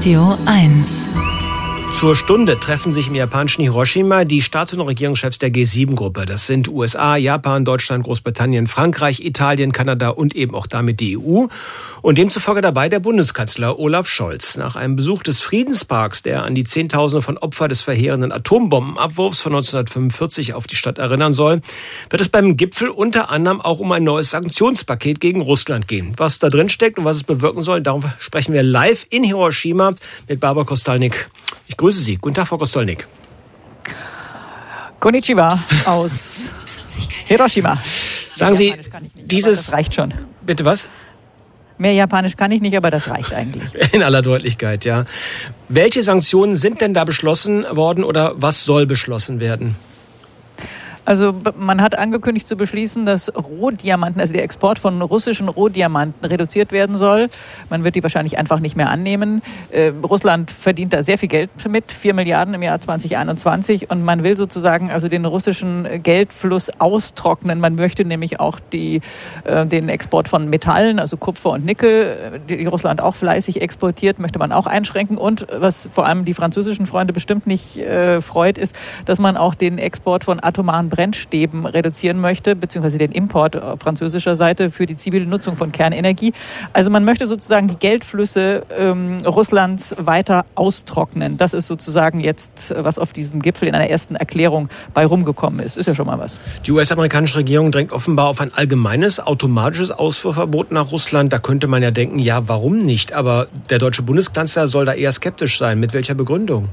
Radio 1. Zur Stunde treffen sich im japanischen Hiroshima die Staats- und Regierungschefs der G7-Gruppe. Das sind USA, Japan, Deutschland, Großbritannien, Frankreich, Italien, Kanada und eben auch damit die EU. Und demzufolge dabei der Bundeskanzler Olaf Scholz. Nach einem Besuch des Friedensparks, der an die Zehntausende von Opfern des verheerenden Atombombenabwurfs von 1945 auf die Stadt erinnern soll, wird es beim Gipfel unter anderem auch um ein neues Sanktionspaket gegen Russland gehen. Was da drin steckt und was es bewirken soll, darum sprechen wir live in Hiroshima mit Barbara Kostalnik. Ich grüße Sie. Guten Tag, Frau Kostalnik. Konnichiwa aus Hiroshima. Sagen Sie, dieses... Das reicht schon. Bitte was? Mehr Japanisch kann ich nicht, aber das reicht eigentlich. In aller Deutlichkeit, ja. Welche Sanktionen sind denn da beschlossen worden oder was soll beschlossen werden? Also man hat angekündigt zu beschließen, dass Rohdiamanten, also der Export von russischen Rohdiamanten reduziert werden soll. Man wird die wahrscheinlich einfach nicht mehr annehmen. Russland verdient da sehr viel Geld mit, 4 Milliarden im Jahr 2021. Und man will sozusagen also den russischen Geldfluss austrocknen. Man möchte nämlich auch den Export von Metallen, also Kupfer und Nickel, die Russland auch fleißig exportiert, möchte man auch einschränken. Und was vor allem die französischen Freunde bestimmt nicht freut, ist, dass man auch den Export von atomaren Brennstäben reduzieren möchte, beziehungsweise den Import auf französischer Seite für die zivile Nutzung von Kernenergie. Also man möchte sozusagen die Geldflüsse Russlands weiter austrocknen. Das ist sozusagen jetzt, was auf diesem Gipfel in einer ersten Erklärung bei rumgekommen ist. Ist ja schon mal was. Die US-amerikanische Regierung drängt offenbar auf ein allgemeines, automatisches Ausfuhrverbot nach Russland. Da könnte man ja denken, ja, warum nicht? Aber der deutsche Bundeskanzler soll da eher skeptisch sein. Mit welcher Begründung?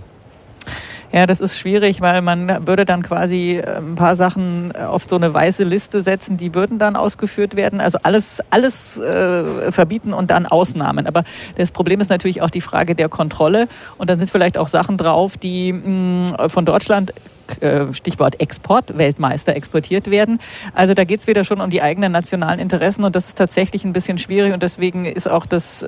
Ja, das ist schwierig, weil man würde dann quasi ein paar Sachen auf so eine weiße Liste setzen, die würden dann ausgeführt werden. Also alles verbieten und dann Ausnahmen. Aber das Problem ist natürlich auch die Frage der Kontrolle. Und dann sind vielleicht auch Sachen drauf, die von Deutschland, Stichwort Exportweltmeister, exportiert werden. Also da geht es wieder schon um die eigenen nationalen Interessen und das ist tatsächlich ein bisschen schwierig und deswegen ist auch das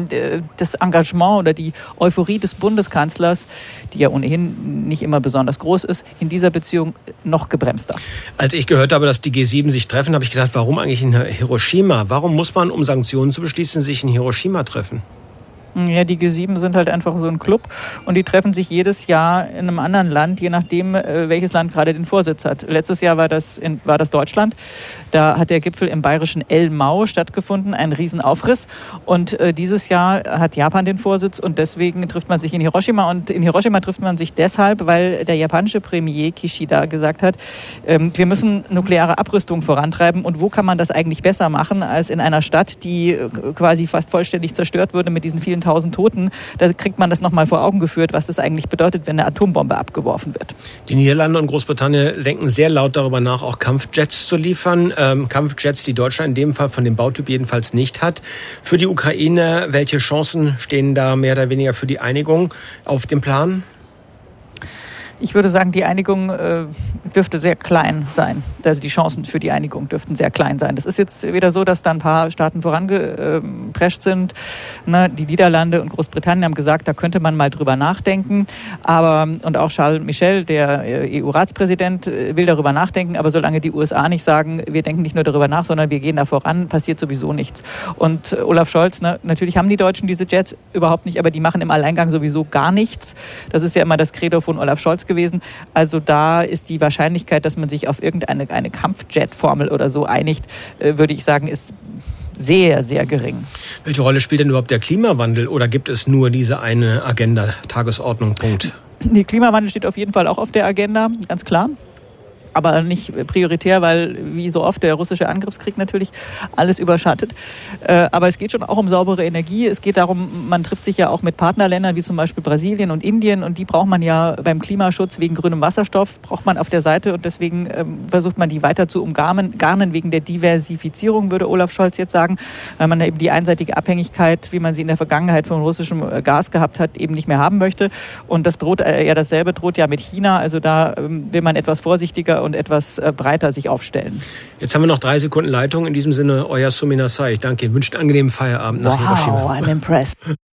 Engagement oder die Euphorie des Bundeskanzlers, die ja ohnehin nicht immer besonders groß ist, in dieser Beziehung noch gebremster. Als ich gehört habe, dass die G7 sich treffen, habe ich gedacht, warum eigentlich in Hiroshima? Warum muss man, um Sanktionen zu beschließen, sich in Hiroshima treffen? Ja, die G7 sind halt einfach so ein Club und die treffen sich jedes Jahr in einem anderen Land, je nachdem, welches Land gerade den Vorsitz hat. Letztes Jahr war das Deutschland. Da hat der Gipfel im bayerischen Elmau stattgefunden, ein Riesenaufriss. Und dieses Jahr hat Japan den Vorsitz und deswegen trifft man sich in Hiroshima. Und in Hiroshima trifft man sich deshalb, weil der japanische Premier Kishida gesagt hat, wir müssen nukleare Abrüstung vorantreiben. Und wo kann man das eigentlich besser machen, als in einer Stadt, die quasi fast vollständig zerstört wurde mit diesen vielen 1000 Toten, da kriegt man das nochmal vor Augen geführt, was das eigentlich bedeutet, wenn eine Atombombe abgeworfen wird. Die Niederlande und Großbritannien denken sehr laut darüber nach, auch Kampfjets zu liefern. Kampfjets, die Deutschland in dem Fall von dem Bautyp jedenfalls nicht hat. Für die Ukraine, welche Chancen stehen da mehr oder weniger für die Einigung auf dem Plan? Ich würde sagen, die Einigung dürfte sehr klein sein. Also die Chancen für die Einigung dürften sehr klein sein. Das ist jetzt wieder so, dass da ein paar Staaten vorangeprescht sind. Die Niederlande und Großbritannien haben gesagt, da könnte man mal drüber nachdenken. Und auch Charles Michel, der EU-Ratspräsident, will darüber nachdenken. Aber solange die USA nicht sagen, wir denken nicht nur darüber nach, sondern wir gehen da voran, passiert sowieso nichts. Und Olaf Scholz, natürlich haben die Deutschen diese Jets überhaupt nicht, aber die machen im Alleingang sowieso gar nichts. Das ist ja immer das Credo von Olaf Scholz gewesen. Also da ist die Wahrscheinlichkeit, dass man sich auf irgendeine Kampfjet-Formel oder so einigt, würde ich sagen, ist sehr, sehr gering. Welche Rolle spielt denn überhaupt der Klimawandel oder gibt es nur diese eine Agenda, Tagesordnung, Punkt? Der Klimawandel steht auf jeden Fall auch auf der Agenda, ganz klar. Aber nicht prioritär, weil wie so oft der russische Angriffskrieg natürlich alles überschattet. Aber es geht schon auch um saubere Energie. Es geht darum, man trifft sich ja auch mit Partnerländern wie zum Beispiel Brasilien und Indien und die braucht man ja beim Klimaschutz wegen grünem Wasserstoff, braucht man auf der Seite und deswegen versucht man die weiter zu umgarnen wegen der Diversifizierung, würde Olaf Scholz jetzt sagen, weil man eben die einseitige Abhängigkeit, wie man sie in der Vergangenheit von russischem Gas gehabt hat, eben nicht mehr haben möchte. Und das dasselbe droht ja mit China. Also da will man etwas vorsichtiger und etwas breiter sich aufstellen. Jetzt haben wir noch 3 Sekunden Leitung. In diesem Sinne, euer Suminasai. Ich danke Ihnen. Wünsche einen angenehmen Feierabend nach Hiroshima. Wow, I'm impressed.